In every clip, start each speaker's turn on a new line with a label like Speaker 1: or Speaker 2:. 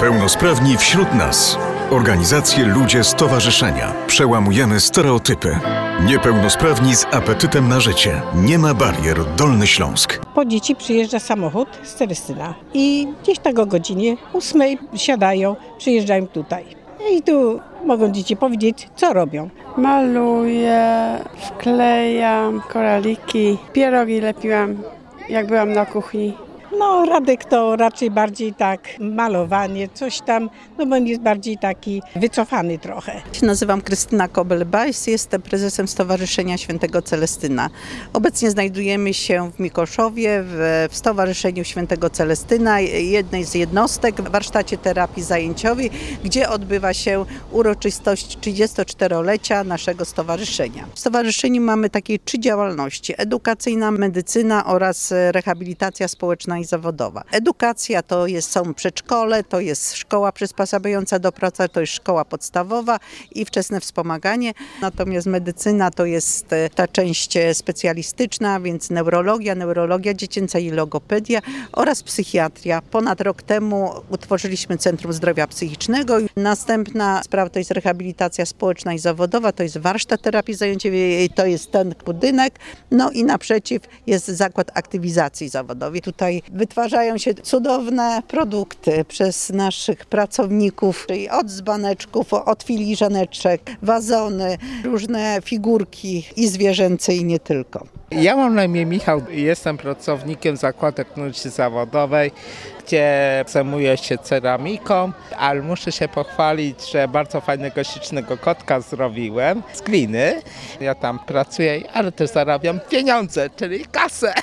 Speaker 1: Niepełnosprawni wśród nas. Organizacje, ludzie, stowarzyszenia. Przełamujemy stereotypy. Niepełnosprawni z apetytem na życie. Nie ma barier. Dolny Śląsk.
Speaker 2: Po dzieci przyjeżdża samochód z Cerystyna i gdzieś tak o godzinie 8 siadają, przyjeżdżają tutaj. I tu mogą dzieci powiedzieć, co robią.
Speaker 3: Maluję, wklejam koraliki, pierogi lepiłam, jak byłam na kuchni.
Speaker 2: No Radek to raczej bardziej tak malowanie, coś tam, no bo on jest bardziej taki wycofany trochę.
Speaker 4: Nazywam Krystyna Kobel-Bajs, jestem prezesem Stowarzyszenia Świętego Celestyna. Obecnie znajdujemy się w Mikoszowie, w Stowarzyszeniu Świętego Celestyna, jednej z jednostek w warsztacie terapii zajęciowej, gdzie odbywa się uroczystość 34-lecia naszego stowarzyszenia. W stowarzyszeniu mamy takie 3 działalności: edukacyjna, medycyna oraz rehabilitacja społeczna i zawodowa. Edukacja to są przedszkole, to jest szkoła przysposabiająca do pracy, to jest szkoła podstawowa i wczesne wspomaganie. Natomiast medycyna to jest ta część specjalistyczna, więc neurologia dziecięca i logopedia oraz psychiatria. Ponad rok temu utworzyliśmy Centrum Zdrowia Psychicznego. Następna sprawa to jest rehabilitacja społeczna i zawodowa, to jest warsztat terapii zajęciowej, to jest ten budynek. No i naprzeciw jest zakład aktywizacji zawodowej. Tutaj wytwarzają się cudowne produkty przez naszych pracowników, czyli od dzbaneczków, od filiżaneczek, wazony, różne figurki i zwierzęce i nie tylko.
Speaker 5: Ja mam na imię Michał, jestem pracownikiem Zakładu Aktywności Zawodowej, gdzie zajmuję się ceramiką, ale muszę się pochwalić, że bardzo fajnego, ślicznego kotka zrobiłem z gliny. Ja tam pracuję, ale też zarabiam pieniądze, czyli kasę.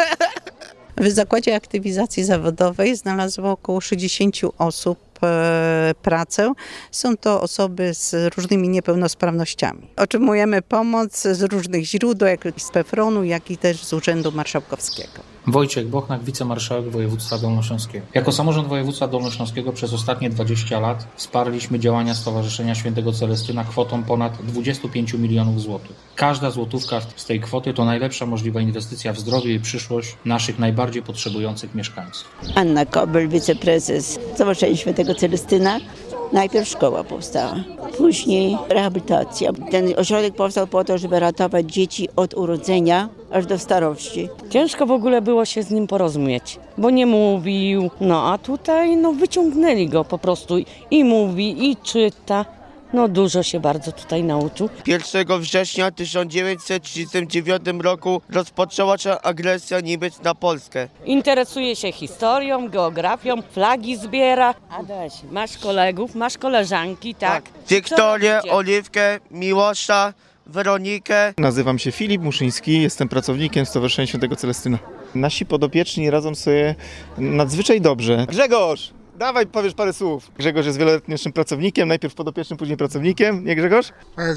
Speaker 4: W Zakładzie Aktywizacji Zawodowej znalazło około 60 osób pracę. Są to osoby z różnymi niepełnosprawnościami. Otrzymujemy pomoc z różnych źródeł, jak z PFRON-u, jak i też z Urzędu Marszałkowskiego.
Speaker 6: Wojciech Bochnak, wicemarszałek województwa dolnośląskiego. Jako samorząd województwa dolnośląskiego przez ostatnie 20 lat wsparliśmy działania Stowarzyszenia Świętego Celestyna kwotą ponad 25 milionów złotych. Każda złotówka z tej kwoty to najlepsza możliwa inwestycja w zdrowie i przyszłość naszych najbardziej potrzebujących mieszkańców.
Speaker 7: Anna Kobel, wiceprezes Stowarzyszenia Świętego Celestyna. Najpierw szkoła powstała, później rehabilitacja. Ten ośrodek powstał po to, żeby ratować dzieci od urodzenia aż do starości.
Speaker 8: Ciężko w ogóle było się z nim porozumieć, bo nie mówił, a tutaj wyciągnęli go po prostu i mówi, i czyta. Dużo się bardzo tutaj nauczył.
Speaker 9: 1 września 1939 roku rozpoczęła się agresja Niemiec na Polskę.
Speaker 8: Interesuje się historią, geografią, flagi zbiera. Adaś, masz kolegów, masz koleżanki, tak?
Speaker 9: Wiktorię, Oliwkę, Miłosza, Weronikę.
Speaker 10: Nazywam się Filip Muszyński, jestem pracownikiem Stowarzyszenia Świętego Celestyna. Nasi podopieczni radzą sobie nadzwyczaj dobrze. Grzegorz! Dawaj, powiesz parę słów. Grzegorz jest wieloletnim pracownikiem, najpierw podopiecznym, później pracownikiem. Nie, Grzegorz?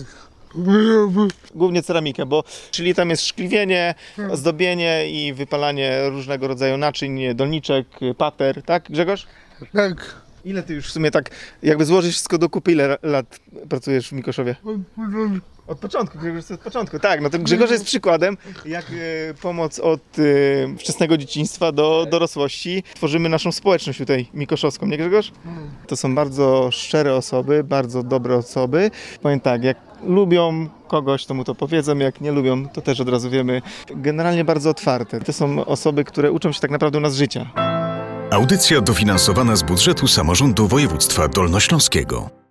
Speaker 10: Głównie ceramikę, czyli tam jest szkliwienie, ozdobienie i wypalanie różnego rodzaju naczyń, doniczek, pater, tak, Grzegorz?
Speaker 11: Tak.
Speaker 10: Ile ty już w sumie tak, jakby złożysz wszystko do kupy, ile lat pracujesz w Mikoszowie? Od początku, Grzegorz od początku, tak. No to Grzegorz jest przykładem, jak pomoc od wczesnego dzieciństwa do dorosłości. Tworzymy naszą społeczność tutaj mikoszowską, nie Grzegorz? To są bardzo szczere osoby, bardzo dobre osoby. Powiem tak, jak lubią kogoś, to mu to powiedzą, jak nie lubią, to też od razu wiemy. Generalnie bardzo otwarte. To są osoby, które uczą się tak naprawdę u nas życia.
Speaker 1: Audycja dofinansowana z budżetu samorządu województwa dolnośląskiego.